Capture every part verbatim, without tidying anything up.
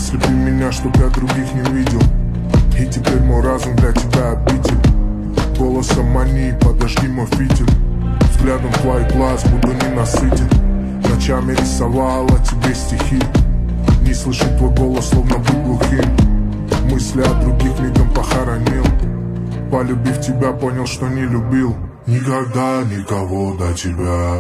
Ослепи меня, чтоб я других не видел. И теперь мой разум для тебя обитель. Голосом мании, подожди мой фитиль. Взглядом твоих глаз буду ненасытен. Ночами рисовала тебе стихи. Не слышит твой голос, словно был глухим. Мысли о других мигом похоронил. Полюбив тебя, понял, что не любил никогда никого до тебя.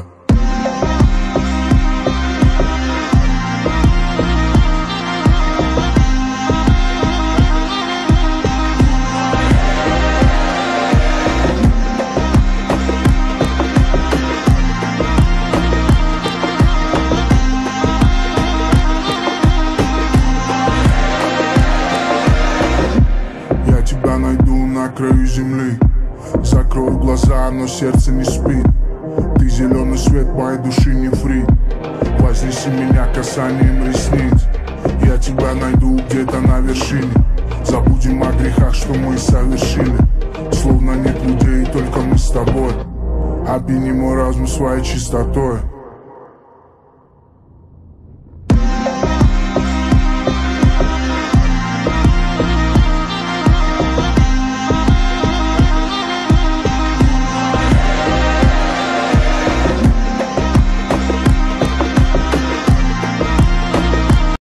Я тебя найду на краю земли. Закрою глаза, но сердце не спит. Ты зеленый свет моей души, не фри. Вознеси меня касанием ресниц. Я тебя найду где-то на вершине. Забудем о грехах, что мы совершили. Словно нет людей, только мы с тобой. Опьяни мой разум своей чистотой.